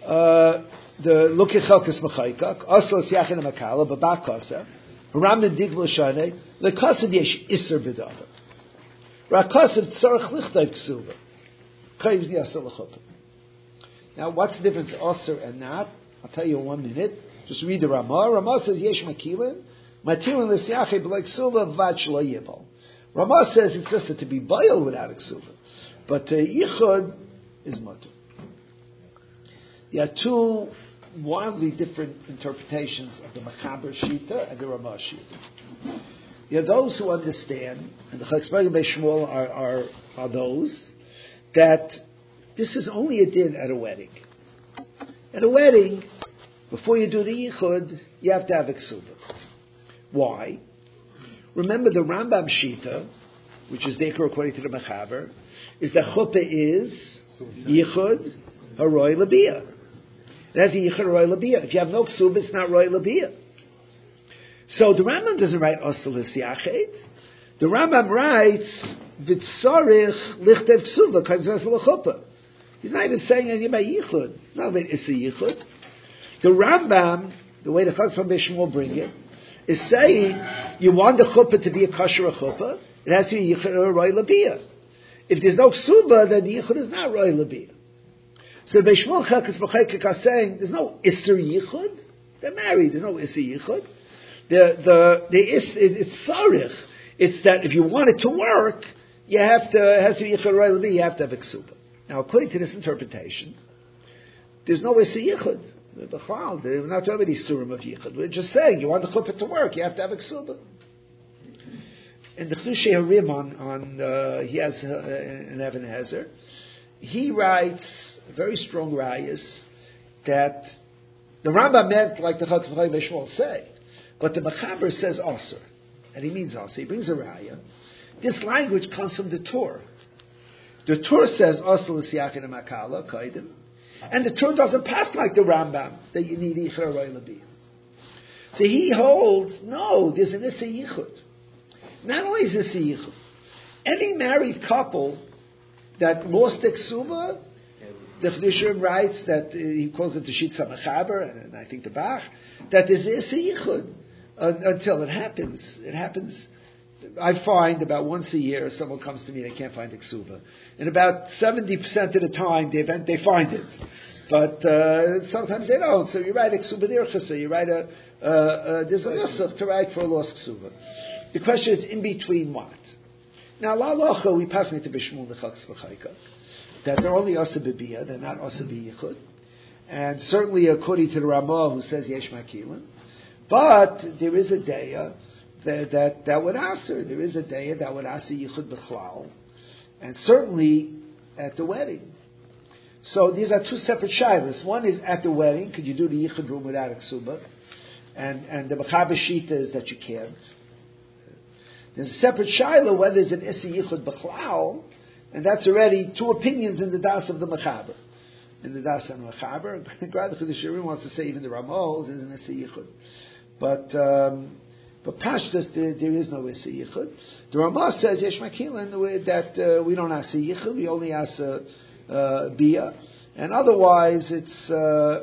A: the look at Chelkas Mechaykak, Oslo Syachin Makala, Babak Kosa, Ramna Digla Shane, the Kosav Yesh Isser B'Dava. Rakosav Tzarech Lichtayv Ksuva. Chayv Yasel L'Chuppah. Now, what's the difference, Osir and not? I'll tell you in 1 minute. Just read the Ramah. Ramah says Yesh Makilin, Matilin L'Syachin B'Lai Ksuva, Vat Shlo Yibal. Ramah says it's just to be boiled without a Ksuva. But Yichud is Matur. There are two wildly different interpretations of the Mechaber Shita and the Ramah Shita. There are those who understand, and the Chachsbagim Shmuel are those, that this is only a din at a wedding. At a wedding, before you do the Yichud, you have to have a Ksuba. Why? Remember the Rambam Shita, which is Deker according to the Mechaber, is that Chuppah is Yichud Haroi Labiyah. It has a Yichud Roy Labiyah. If you have no Ksuba, it's not Roy Labiyah. So the Rambam doesn't write Osel L'Syachet. The Rambam writes V'tzarich Lichtev Ksuba Kaiv L'Chuppah. He's not even saying anything about Yichud. It's not about Issa Yichud. The Rambam, the way the Chacham Shmuel bring it, is saying you want the Chuppah to be a kosher Chuppah, it has to be Yichud Roy Labiyah. If there's no Ksuba, then the Yichud is not Roy Labiyah. So the Beishmol Chelkas Mechaykak are saying there's no Isser Yichud. They're married. There's no Isser Yichud. It's Sarich. It's that if you want it to work, it has to be Yichud Roy Labiyah. You have to have a Ksuba. Now, according to this interpretation, there's no Isser Yichud. We're not talking about the Isurim of Yichud. We're just saying you want the Chuppah to work, you have to have a Ksuba. And the Chlushay Harim he has an Even Hezer. He writes very strong rayas that the Rambam meant like the Chacham Shmuel say, but the Mechaber says Osir, and he means Osir. He brings a raya. This language comes from the Torah. The Torah says Osir l'Syachin Makala Kaidim, and the Torah doesn't pass like the Rambam that you need Yichud Roy Labiyah. So he holds no, there's an Issa Yichud. Not only is this a Yichud, any married couple that lost the Ksuba, the Chiddushim writes that he calls it the Shitza Mechaber, and I think the Bach, that there's a Yichud until it happens. It happens. I find about once a year someone comes to me and they can't find the Ksuba. And about 70% of the time they find it. But sometimes they don't. So you write a Ksuba Dirchasa, you write there's a Nusach to write for a lost Ksuba. The question is in between what? Now, La'alocha, we pass me to Bishmul Nechaks V'chaika, that they're only Asa B'biyah, they're not Asa B'yichud. And certainly according to the Ramah who says Yesh Makilin. But there is a daya that would answer. There is a daya that would answer yichud b'chlal, and certainly at the wedding. So these are two separate shilas. One is at the wedding, could you do the yichud room without a ksuba? And the Mechaber Shita is that you can't. There's a separate shaila whether there's an isi yichud b'chlal, and that's already two opinions in the das of the Mechaber. In the das of the Mechaber, Grad Chiddushei wants to say even the Ramah is an isi yichud. But Pashtus, there is no isi yichud. The Ramah says yesh makilin that we don't ask yichud, we only ask bia, and otherwise it's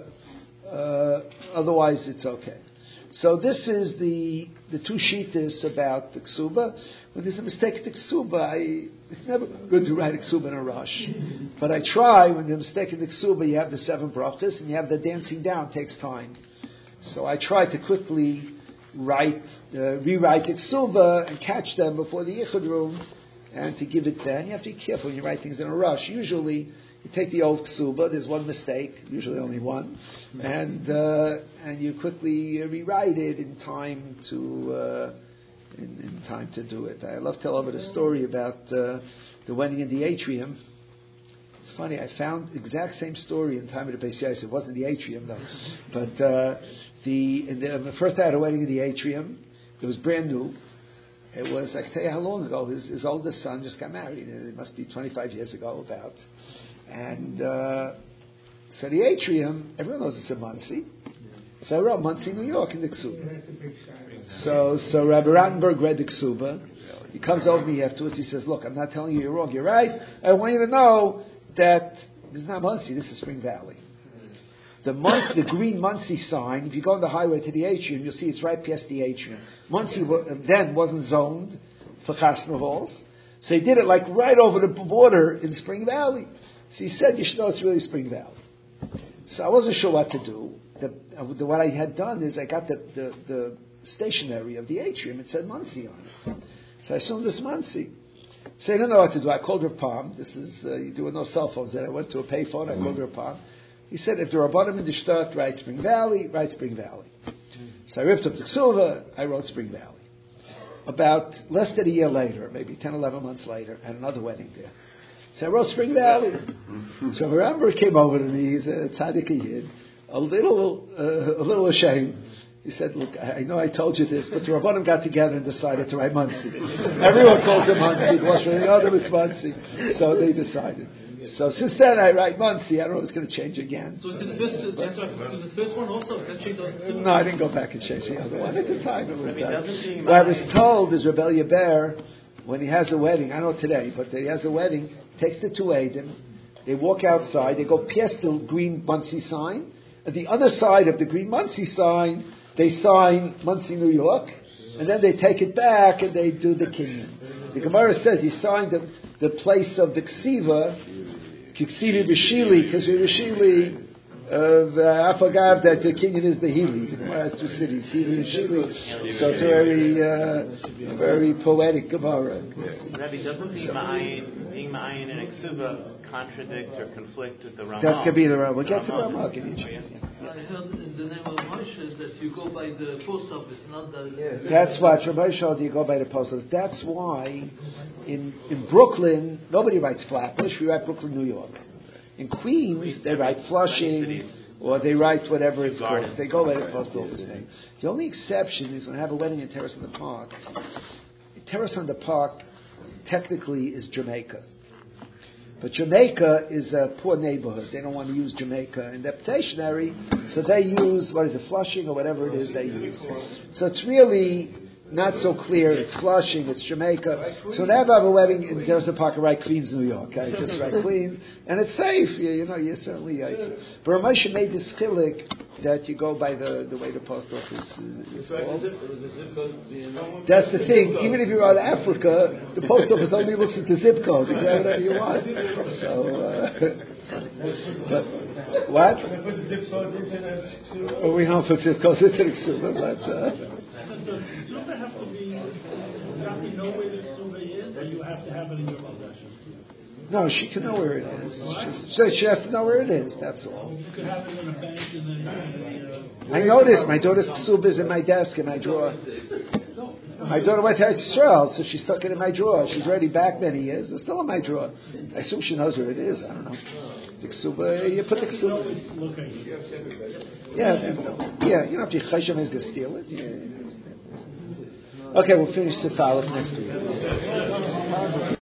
A: okay. So this is the two shitas about the ksuba. When there's a mistake at the ksuba, it's never good to write a ksuba in a rush. But I try, when there's a mistake in the ksuba, you have the 7 brachas, and you have the dancing down, takes time. So I try to quickly rewrite the ksuba and catch them before the yichud room, and to give it then. You have to be careful when you write things in a rush. Usually, you take the old ksuba, there's one mistake, usually only one, and you quickly rewrite it in time to do it. I love to tell over the story about the wedding in the atrium. It's funny, I found the exact same story in time of the Beis Yosef. It wasn't the atrium though, but the first I had a wedding in the atrium. It was brand new. It was, I can tell you how long ago. His oldest son just got married. It must be 25 years ago, about. And so the atrium, everyone knows it's in Monsey. So we're at Monsey, New York, in the Ksuba. So Rabbi Rattenberg read the Ksuba. He comes over to me afterwards. He says, "Look, I'm not telling you you're wrong. You're right. I want you to know that this is not Monsey. This is Spring Valley. The green Monsey sign. If you go on the highway to the atrium, you'll see it's right past the atrium. Monsey then wasn't zoned for chasna halls, so he did it like right over the border in Spring Valley. So he said, you should know it's really Spring Valley. So I wasn't sure what to do. What I had done is I got the stationery of the atrium. It said Monsey on it. So I assumed it's Monsey. So I didn't know what to do. I called Rav Palm. This is, you do with no cell phones. Then I went to a payphone. I called Rav Palm. He said, if the Rabbanim in the Shtat write Spring Valley, write Spring Valley. So I ripped up the Ksuva, I wrote Spring Valley. About less than a year later, maybe 10, 11 months later, I had another wedding there. So I wrote Spring Valley. So Ramber came over to me, he's a tzaddik yid, a little ashamed. He said, look, I know I told you this, but the Rabbanim got together and decided to write Monsey. Everyone calls it Monsey, the other it's Monsey. So they decided. So since then I write Monsey. I don't know if it's going to change again.
C: So to the first one also?
A: No, I didn't go back and change the other one. At the time it was done. What I was told is Rebbe Yeber, when he has a wedding, I don't know today, but he has a wedding, takes the two Eidim, they walk outside, they go past the green Monsey sign, at the other side of the green Monsey sign, they sign Monsey, New York, and then they take it back and they do the kinyan. The Gemara says he signed the place of the Ksiva, Kiksivi B'Shili, because B'Shili, Afagav, that the kinyan is the Hili. The Gemara has two cities, Hili and Shili. So it's a very poetic Gemara.
B: Rabbi, doesn't being ma'ayin and Ksuba contradict or conflict with the Ramah?
A: That could be the Ramah. We'll get to the Ramah.
I: I heard in the name of Moshe that you go by the post office, not the... Yes.
A: That's what Rabbi showed you go by the post office. That's why in Brooklyn, nobody writes Flatbush, we write Brooklyn, New York. In Queens, they write Flushing, or they write whatever it's called. They go by the post office name. The only exception is when I have a wedding in Terrace on the Park. Terrace on the Park technically is Jamaica. But Jamaica is a poor neighborhood. They don't want to use Jamaica in their petitionary, so they use, Flushing or whatever it is they use. So it's really not so clear. It's Flushing, it's Jamaica. So whenever I have a wedding in Terrace Park, I write Queens, New York. I just write Queens, and it's safe. You certainly. But Ramosha made this chilik that you go by the way the post office is called. That's the thing. Even if you're out of Africa, the post office only looks at the zip code. You can have whatever you want. So, but what? We don't put zip codes into the Ksuba, but.
L: Does Ksuba have to be, know where the Ksuba is, or you have to have it in your possession?
A: No, she can know where it is. She has to know where it is. That's all.
L: It could happen in a bank and then.
A: I noticed my daughter's ksuba is in my desk in my drawer. My daughter went to Israel, so she stuck it in my drawer. She's already back many years, but still in my drawer. I assume she knows where it is. I don't know. The ksuba, you put the ksuba. Yeah, you don't have to chaysham is going to steal it. Yeah. Okay, we'll finish the follow-up next week.